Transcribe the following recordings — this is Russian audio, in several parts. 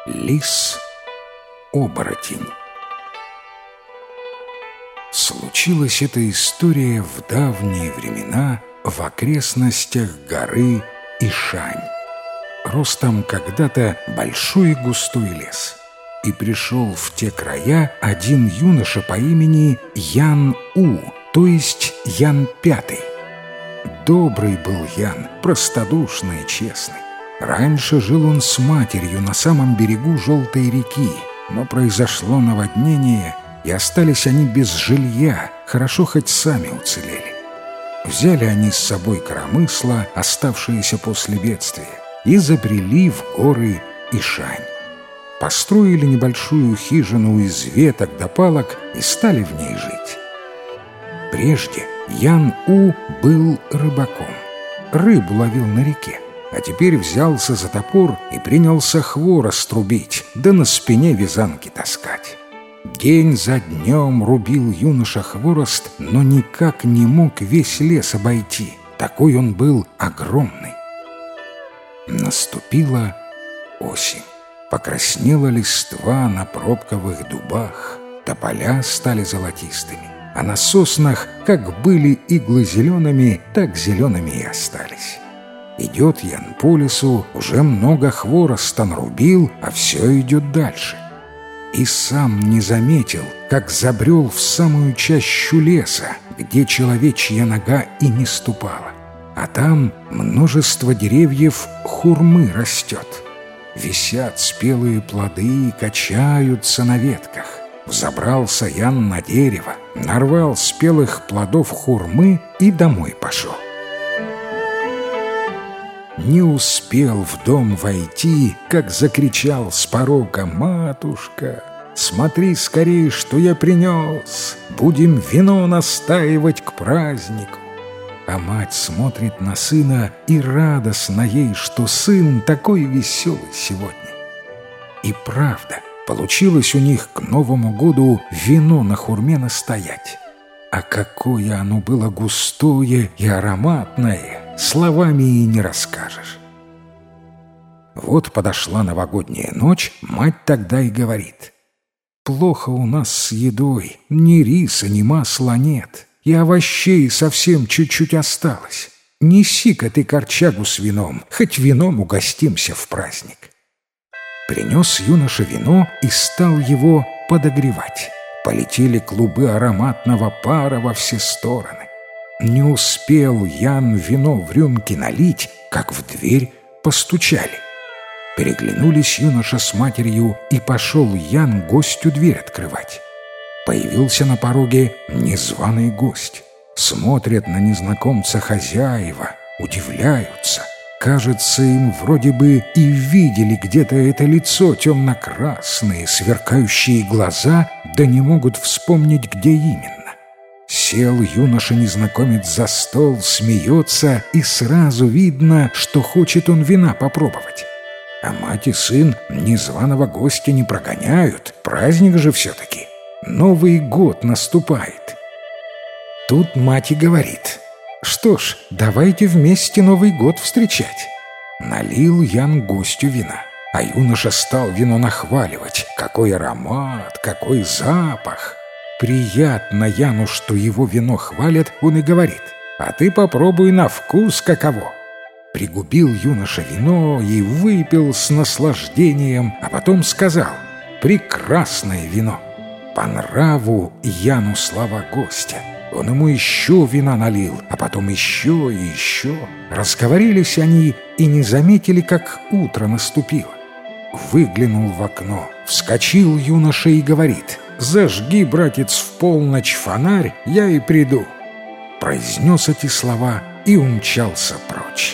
Лис-оборотень. Случилась эта история в давние времена в окрестностях горы Ишань. Рос там когда-то большой и густой лес. И пришел в те края один юноша по имени Ян-У, то есть Ян Пятый. Добрый был Ян, простодушный и честный. Раньше жил он с матерью на самом берегу Желтой реки, но произошло наводнение, и остались они без жилья, хорошо хоть сами уцелели. Взяли они с собой коромысла, оставшиеся после бедствия, и забрели в горы Ишань. Построили небольшую хижину из веток да палок и стали в ней жить. Прежде Ян-У был рыбаком. Рыбу ловил на реке, а теперь взялся за топор и принялся хворост рубить, да на спине вязанки таскать. День за днем рубил юноша хворост, но никак не мог весь лес обойти. Такой он был огромный. Наступила осень. Покраснела листва на пробковых дубах, тополя стали золотистыми, а на соснах как были иглы зелеными, так зелеными и остались. Идет Ян по лесу, уже много хвороста нарубил, а все идет дальше. И сам не заметил, как забрел в самую чащу леса, где человечья нога и не ступала. А там множество деревьев хурмы растет. Висят спелые плоды и качаются на ветках. Взобрался Ян на дерево, нарвал спелых плодов хурмы и домой пошел. Не успел в дом войти, как закричал с порога: «Матушка, смотри скорее, что я принес! Будем вино настаивать к празднику!» А мать смотрит на сына, и радостно ей, что сын такой веселый сегодня. И правда, получилось у них к Новому году вино на хурме настоять. А какое оно было густое и ароматное, словами и не расскажешь. Вот подошла новогодняя ночь, мать тогда и говорит: «Плохо у нас с едой, ни риса, ни масла нет, и овощей совсем чуть-чуть осталось. Неси-ка ты корчагу с вином, хоть вином угостимся в праздник». Принес юноша вино и стал его подогревать. Полетели клубы ароматного пара во все стороны. Не успел Ян вино в рюмки налить, как в дверь постучали. Переглянулись юноша с матерью, и пошел Ян гостю дверь открывать. Появился на пороге незваный гость. Смотрят на незнакомца хозяева, удивляются. Кажется, им вроде бы и видели где-то это лицо, темно-красные, сверкающие глаза, да не могут вспомнить, где именно. Сел юноша-незнакомец за стол, смеется, и сразу видно, что хочет он вина попробовать. А мать и сын незваного гостя не прогоняют, праздник же все-таки. Новый год наступает. Тут мать и говорит: «Что ж, давайте вместе Новый год встречать». Налил Ян гостю вина, а юноша стал вино нахваливать. Какой аромат, какой запах! Приятно Яну, что его вино хвалят, он и говорит: «А ты попробуй на вкус каково». Пригубил юноша вино и выпил с наслаждением, а потом сказал: «Прекрасное вино». По нраву Яну слова гостя. Он ему еще вина налил, а потом еще и еще. Разговорились они и не заметили, как утро наступило. Выглянул в окно, вскочил юноша и говорит: «Зажги, братец, в полночь фонарь, я и приду». Произнес эти слова и умчался прочь.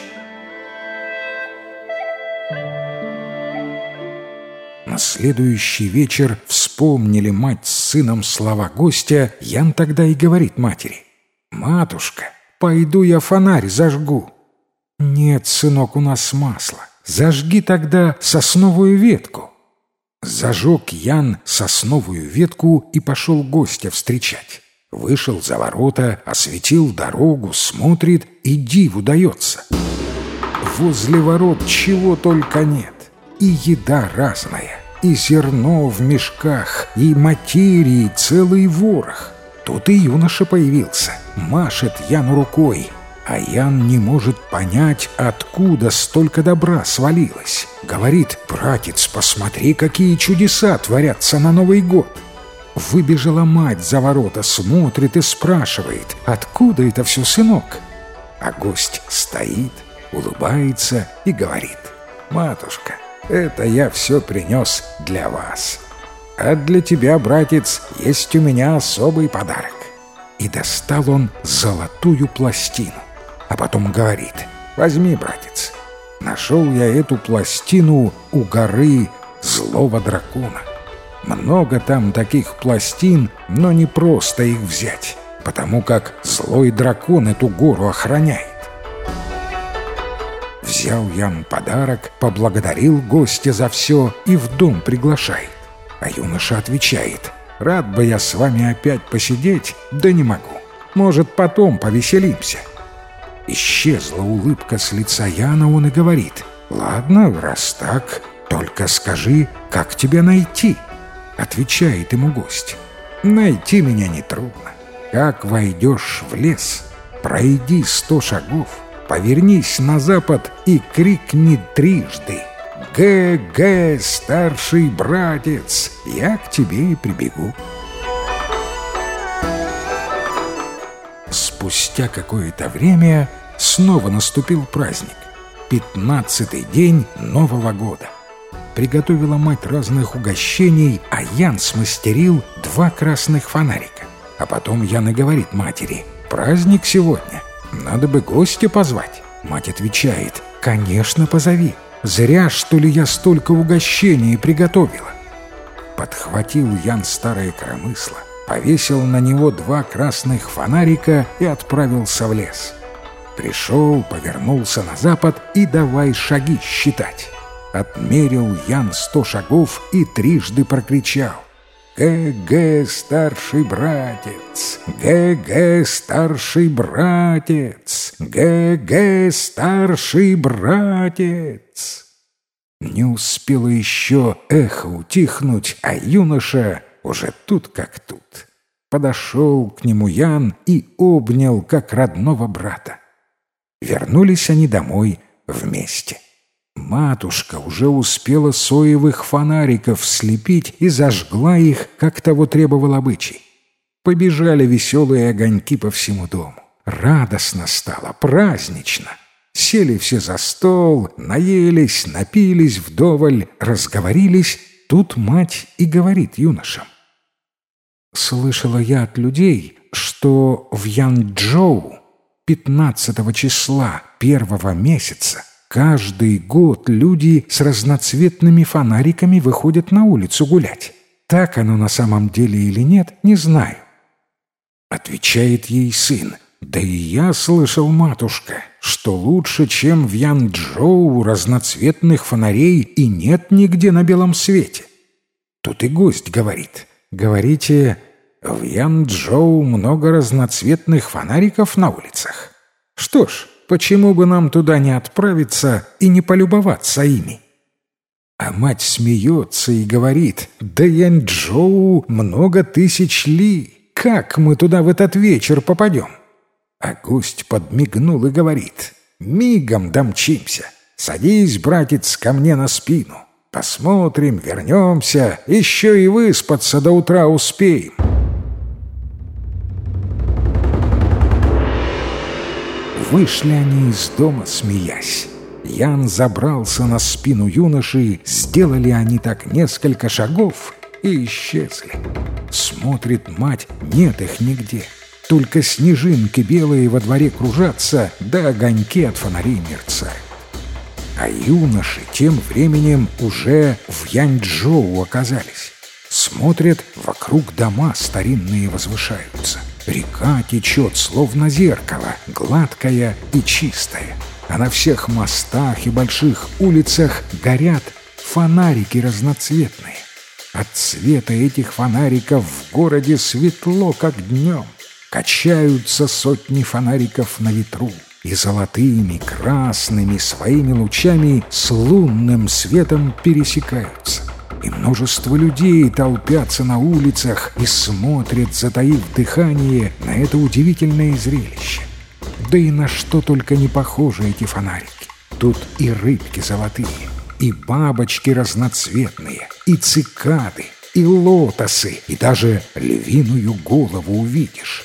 На следующий вечер вспомнили мать с сыном слова гостя. Ян тогда и говорит матери: «Матушка, пойду я фонарь зажгу». «Нет, сынок, у нас масло. Зажги тогда сосновую ветку». Зажег Ян сосновую ветку и пошел гостя встречать. Вышел за ворота, осветил дорогу, смотрит, и диву дается. Возле ворот чего только нет, и еда разная. и зерно в мешках, и материи целый ворох. Тут и юноша появился, машет Яну рукой, а Ян не может понять, откуда столько добра свалилось. Говорит: «Братец, посмотри, какие чудеса творятся на Новый год!» Выбежала мать за ворота, смотрит и спрашивает: «Откуда это все, сынок?» А гость стоит, улыбается и говорит: «Матушка, это я все принес для вас. А для тебя, братец, есть у меня особый подарок». И достал он золотую пластину. А потом говорит: «Возьми, братец, нашел я эту пластину у горы злого дракона. Много там таких пластин, но не просто их взять, потому как злой дракон эту гору охраняет». Взял Ян подарок, поблагодарил гостя за все и в дом приглашает. А юноша отвечает: «Рад бы я с вами опять посидеть, да не могу. Может, потом повеселимся». Исчезла улыбка с лица Яна, он и говорит: «Ладно, раз так, только скажи, как тебя найти?» Отвечает ему гость: «Найти меня нетрудно. Как войдешь в лес, пройди 100 шагов, повернись на запад и крикни трижды: «Гэ-гэ, старший братец!» Я к тебе и прибегу». Спустя какое-то время снова наступил праздник. 15-й день Нового года. Приготовила мать разных угощений, а Ян смастерил 2 красных фонарика. А потом Ян и говорит матери: «Праздник сегодня, надо бы гостя позвать». Мать отвечает: «Конечно, позови. Зря, что ли, я столько угощений приготовила». Подхватил Ян старое коромысло, повесил на него 2 красных фонарика и отправился в лес. Пришел, повернулся на запад и давай шаги считать. Отмерил Ян 100 шагов и трижды прокричал: «Гэ-гэ, старший братец! Гэ-гэ, старший братец! Гэ-гэ, старший братец!» Не успело еще эхо утихнуть, а юноша уже тут как тут. Подошел к нему Ян и обнял, как родного брата. Вернулись они домой вместе. Матушка уже успела соевых фонариков слепить и зажгла их, как того требовал обычай. Побежали веселые огоньки по всему дому. Радостно стало, празднично. Сели все за стол, наелись, напились вдоволь, разговорились. Тут мать и говорит юношам: «Слышала я от людей, что в Янчжоу 15 числа 1-го месяца каждый год люди с разноцветными фонариками выходят на улицу гулять. Так оно на самом деле или нет, не знаю». Отвечает ей сын: «Да и я слышал, матушка, что лучше, чем в Янчжоу, разноцветных фонарей и нет нигде на белом свете». Тут и гость говорит: «Говорите, в Янчжоу много разноцветных фонариков на улицах? Что ж, почему бы нам туда не отправиться и не полюбоваться ими?» А мать смеется и говорит: «Да Янчжоу много тысяч ли. Как мы туда в этот вечер попадем?» А гость подмигнул и говорит: «Мигом домчимся. Садись, братец, ко мне на спину. Посмотрим, вернемся, еще и выспаться до утра успеем». Вышли они из дома, смеясь. Ян забрался на спину юноши, сделали они так несколько шагов и исчезли. Смотрит мать, нет их нигде. Только снежинки белые во дворе кружатся, да огоньки от фонарей мерцают. А юноши тем временем уже в Янчжоу оказались. Смотрят, вокруг дома старинные возвышаются. Река течет, словно зеркало, гладкая и чистая. А на всех мостах и больших улицах горят фонарики разноцветные. От света этих фонариков в городе светло, как днем. Качаются сотни фонариков на ветру, и золотыми, красными своими лучами с лунным светом пересекаются. и множество людей толпятся на улицах и смотрят, затаив дыхание, на это удивительное зрелище. Да и на что только не похожи эти фонарики. Тут и рыбки золотые, и бабочки разноцветные, и цикады, и лотосы, и даже львиную голову увидишь.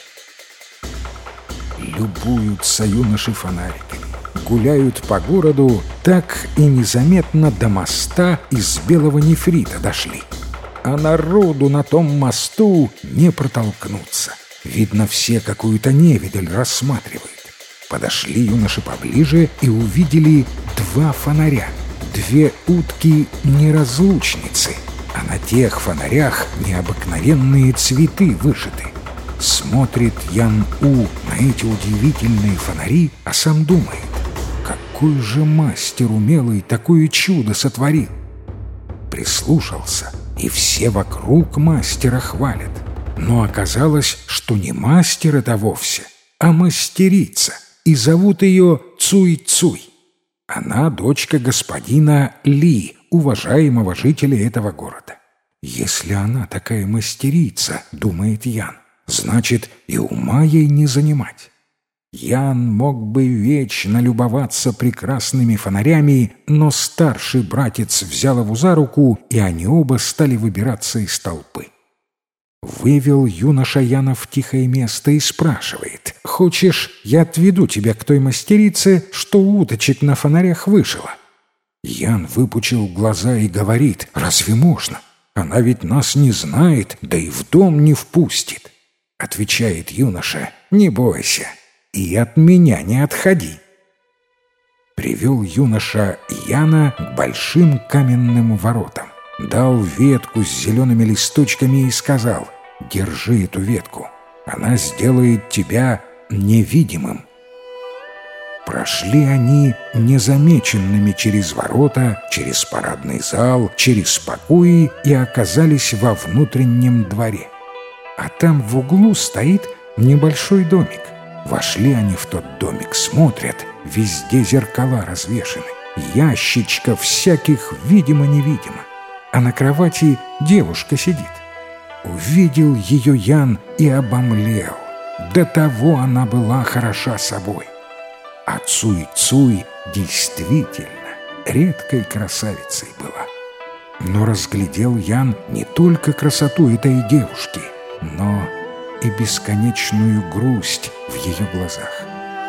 Любуются юноши фонариками, гуляют по городу, так и незаметно до моста из белого нефрита дошли. А народу на том мосту не протолкнуться. Видно, все какую-то невидаль рассматривают. Подошли юноши поближе и увидели два фонаря, две утки-неразлучницы, а на тех фонарях необыкновенные цветы вышиты. Смотрит Ян-У на эти удивительные фонари, а сам думает, какой же мастер умелый такое чудо сотворил. Прислушался, и все вокруг мастера хвалят. Но оказалось, что не мастер это вовсе, а мастерица, и зовут ее Цуй-Цуй. Она дочка господина Ли, уважаемого жителя этого города. Если она такая мастерица, думает Ян, значит, и ума ей не занимать. Ян мог бы вечно любоваться прекрасными фонарями, но старший братец взял его за руку, и они оба стали выбираться из толпы. Вывел юноша Яна в тихое место и спрашивает: «Хочешь, я отведу тебя к той мастерице, что уточек на фонарях вышила?» Ян выпучил глаза и говорит: «Разве можно? Она ведь нас не знает, да и в дом не впустит». Отвечает юноша: «Не бойся, и от меня не отходи». Привел юноша Яна к большим каменным воротам, дал ветку с зелеными листочками и сказал: «Держи эту ветку, она сделает тебя невидимым». Прошли они незамеченными через ворота, через парадный зал, через покои и оказались во внутреннем дворе. А там в углу стоит небольшой домик. Вошли они в тот домик, смотрят, везде зеркала развешаны, ящичков всяких видимо-невидимо, а на кровати девушка сидит. Увидел ее Ян и обомлел. До того она была хороша собой. А Цуй-Цуй действительно редкой красавицей была. Но разглядел Ян не только красоту этой девушки, но и бесконечную грусть в ее глазах.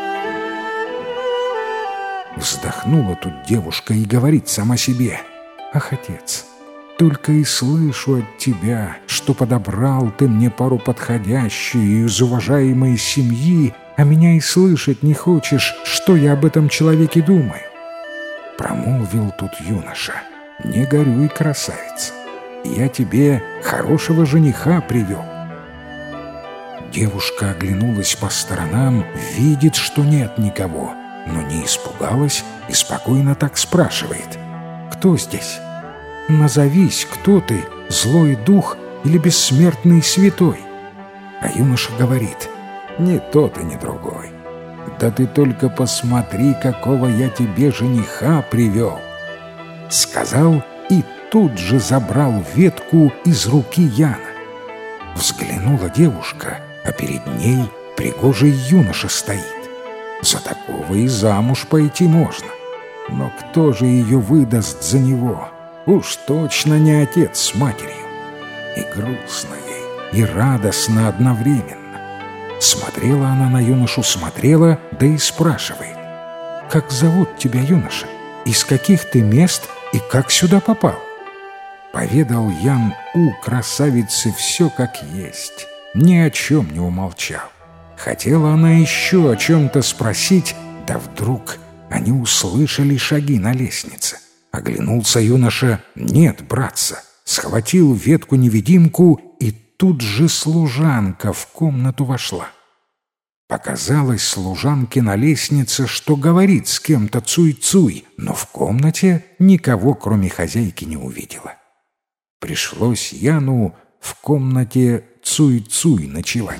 Вздохнула тут девушка и говорит сама себе: «Ах, отец, только и слышу от тебя, что подобрал ты мне пару подходящую из уважаемой семьи, а меня и слышать не хочешь, что я об этом человеке думаю». Промолвил тут юноша: «Не горюй, красавица, я тебе хорошего жениха привел». Девушка оглянулась по сторонам, видит, что нет никого, но не испугалась и спокойно так спрашивает: «Кто здесь? Назовись, кто ты, злой дух или бессмертный святой?» А юноша говорит: «Ни тот и ни другой. Да ты только посмотри, какого я тебе жениха привел». Сказал и тут же забрал ветку из руки Яна. Взглянула девушка, а перед ней пригожий юноша стоит. За такого и замуж пойти можно. Но кто же ее выдаст за него? Уж точно не отец с матерью. И грустно ей, и радостно одновременно. Смотрела она на юношу, смотрела, да и спрашивает: «Как зовут тебя, юноша? Из каких ты мест и как сюда попал?» Поведал Ян-У красавице все как есть, ни о чем не умолчал. Хотела она еще о чем-то спросить, да вдруг они услышали шаги на лестнице. Оглянулся юноша: нет, братца. Схватил ветку-невидимку, и тут же служанка в комнату вошла. Показалось служанке на лестнице, что говорит с кем-то Цуй-Цуй, но в комнате никого, кроме хозяйки, не увидела. Пришлось Яну в комнате Цуй-Цуй ночевать.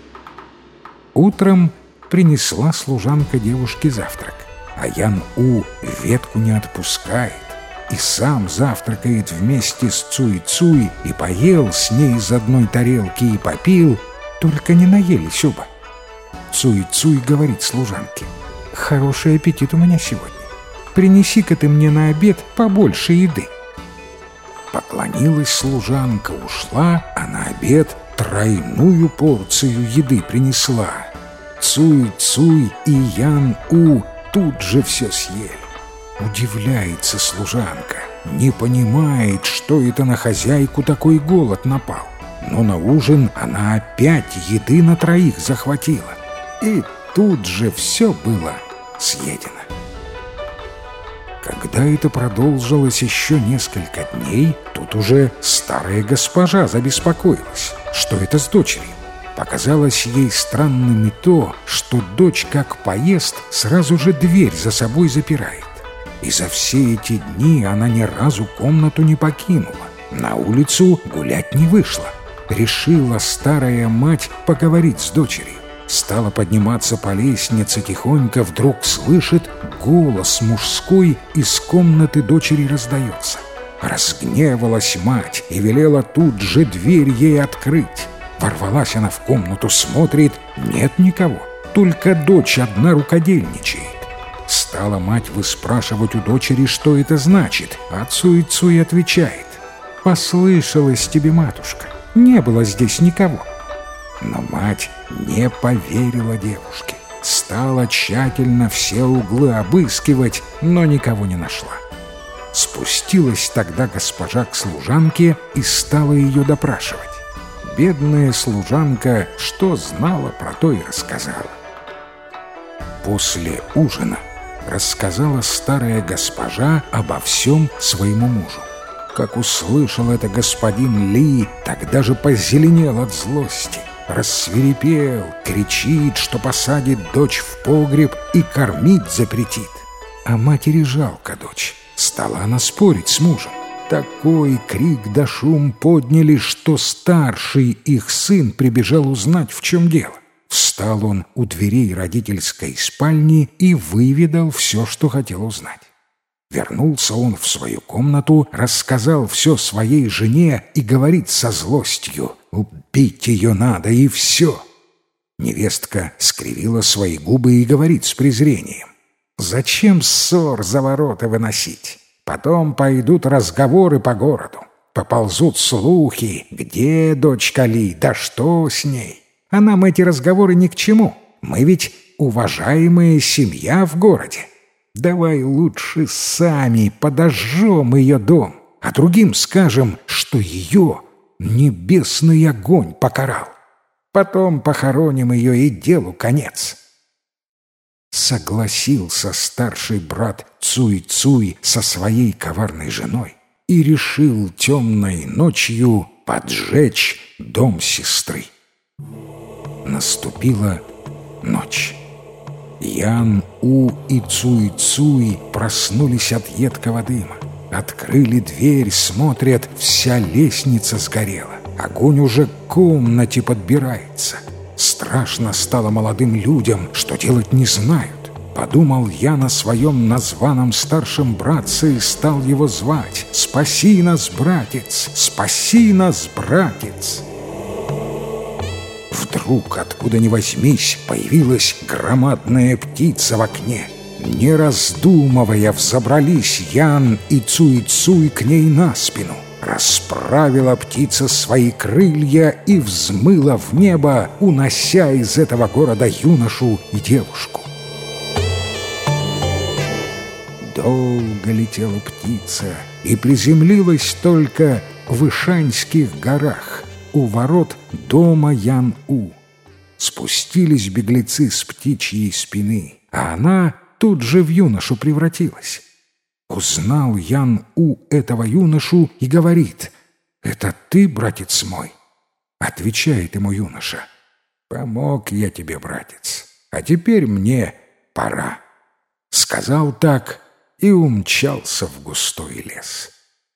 Утром принесла служанка девушке завтрак, а Ян-У ветку не отпускает. и сам завтракает вместе с Цуй-Цуй, и поел с ней из одной тарелки и попил, только не наелись оба. Цуй-Цуй говорит служанке: «Хороший аппетит у меня сегодня. Принеси-ка ты мне на обед побольше еды». Поклонилась служанка, ушла, а на обед тройную порцию еды принесла. Цуй-Цуй и Ян-У тут же все съели. Удивляется служанка, не понимает, что это на хозяйку такой голод напал. Но на ужин она опять еды на троих захватила. И тут же все было съедено. Когда это продолжилось еще несколько дней, тут уже старая госпожа забеспокоилась, что это с дочерью. Показалось ей странным и то, что дочь, как поест, сразу же дверь за собой запирает. И за все эти дни она ни разу комнату не покинула, на улицу гулять не вышла. Решила старая мать поговорить с дочерью. Стала подниматься по лестнице тихонько, вдруг слышит, голос мужской из комнаты дочери раздается. Разгневалась мать и велела тут же дверь ей открыть. Ворвалась она в комнату, смотрит, нет никого, только дочь одна рукодельничает. Стала мать выспрашивать у дочери, что это значит, а Цуй-Цуй отвечает: «Послышалось тебе, матушка, не было здесь никого». Но мать не поверила девушке, стала тщательно все углы обыскивать, но никого не нашла. Спустилась тогда госпожа к служанке и стала ее допрашивать. Бедная служанка что знала, про то и рассказала. После ужина рассказала старая госпожа обо всем своему мужу. Как услышал это господин Ли, тогда же позеленел от злости, рассвирепел, кричит, что посадит дочь в погреб и кормить запретит. А матери жалко дочь, стала она спорить с мужем. Такой крик да шум подняли, что старший их сын прибежал узнать, в чем дело. Встал он у дверей родительской спальни и выведал все, что хотел узнать. Вернулся он в свою комнату, рассказал все своей жене и говорит со злостью: «Убить ее надо, и все». Невестка скривила свои губы и говорит с презрением: «Зачем ссор за ворота выносить? Потом пойдут разговоры по городу, поползут слухи, где дочка Ли, да что с ней. А нам эти разговоры ни к чему, мы ведь уважаемая семья в городе. Давай лучше сами подожжем ее дом, а другим скажем, что ее небесный огонь покарал. Потом похороним ее, и делу конец». Согласился старший брат Цуй-Цуй со своей коварной женой и решил темной ночью поджечь дом сестры. Наступила ночь. Ян-У и Цуй-Цуй проснулись от едкого дыма. Открыли дверь, смотрят, вся лестница сгорела. Огонь уже к комнате подбирается. Страшно стало молодым людям, что делать не знают. Подумал Ян о своем названном старшем братце и стал его звать: «Спаси нас, братец! Спаси нас, братец!» Вдруг, откуда ни возьмись, появилась громадная птица в окне. Не раздумывая, взобрались Ян и Цуй-Цуй к ней на спину. Расправила птица свои крылья и взмыла в небо, унося из этого города юношу и девушку. Долго летела птица и приземлилась только в Ишаньских горах, у ворот дома Ян-У. Спустились беглецы с птичьей спины, а она тут же в юношу превратилась. Узнал Ян-У этого юношу и говорит: «Это ты, братец мой?» Отвечает ему юноша: «Помог я тебе, братец, а теперь мне пора». Сказал так и умчался в густой лес.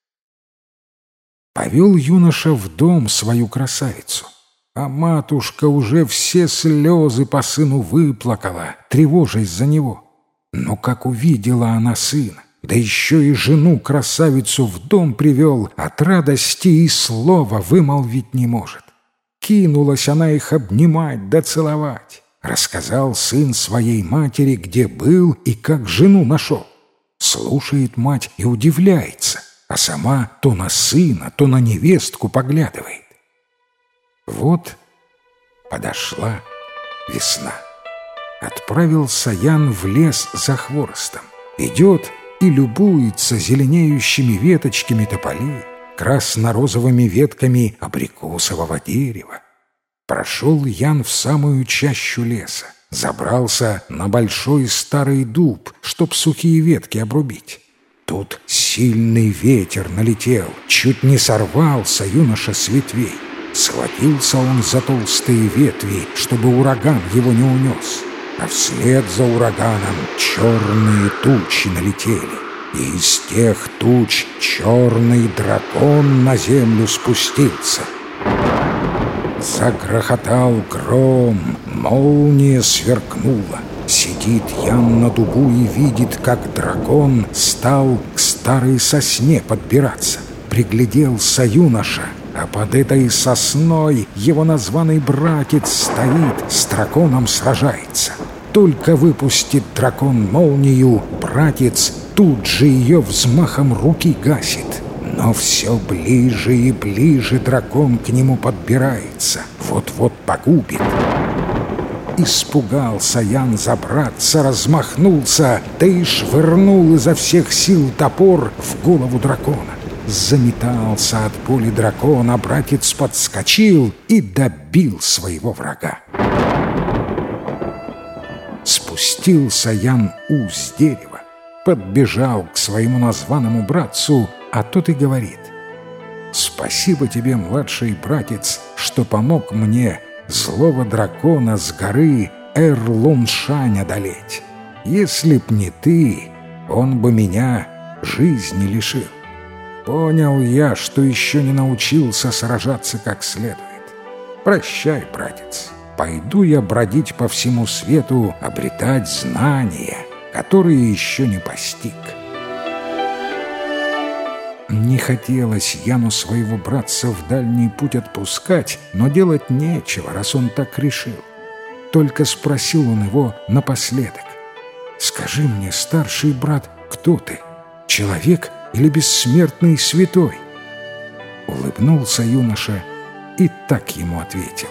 Повел юноша в дом свою красавицу, а матушка уже все слезы по сыну выплакала, тревожась за него. Но как увидела она сына, да еще и жену-красавицу в дом привел, от радости и слова вымолвить не может. Кинулась она их обнимать да целовать. Рассказал сын своей матери, где был и как жену нашел. Слушает мать и удивляется, а сама то на сына, то на невестку поглядывает. Вот подошла весна. Отправился Ян в лес за хворостом. Идет и любуется зеленеющими веточками тополей, красно-розовыми ветками абрикосового дерева. Прошел Ян в самую чащу леса, забрался на большой старый дуб, чтоб сухие ветки обрубить. Тут сильный ветер налетел, чуть не сорвался юноша с ветвей. Схватился он за толстые ветви, чтобы ураган его не унес. А вслед за ураганом черные тучи налетели, и из тех туч черный дракон на землю спустился. Загрохотал гром, молния сверкнула. Сидит Ян на дубу и видит, как дракон стал к старой сосне подбираться. Пригляделся юноша, а под этой сосной его названный братец стоит, с драконом сражается. Только выпустит дракон молнию, братец тут же ее взмахом руки гасит. Но все ближе и ближе дракон к нему подбирается, вот-вот погубит. Испугался Ян за братца, размахнулся, да и швырнул изо всех сил топор в голову дракона. Заметался от пули дракона, братец подскочил и добил своего врага. Спустился Ян с дерева, подбежал к своему названному братцу, а тот и говорит: «Спасибо тебе, младший братец, что помог мне злого дракона с горы Эрлуншань одолеть. Если б не ты, он бы меня жизни лишил. Понял я, что еще не научился сражаться как следует. Прощай, братец, пойду я бродить по всему свету, обретать знания, которые еще не постиг». Не хотелось Яну своего братца в дальний путь отпускать, но делать нечего, раз он так решил. Только спросил он его напоследок: «Скажи мне, старший брат, кто ты? Человек или бессмертный святой?» Улыбнулся юноша и так ему ответил: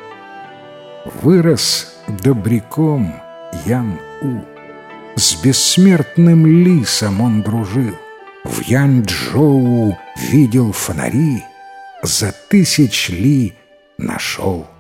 «Вырос добряком Ян-У. С бессмертным лисом он дружил. В Янчжоу видел фонари, за 1000 ли нашел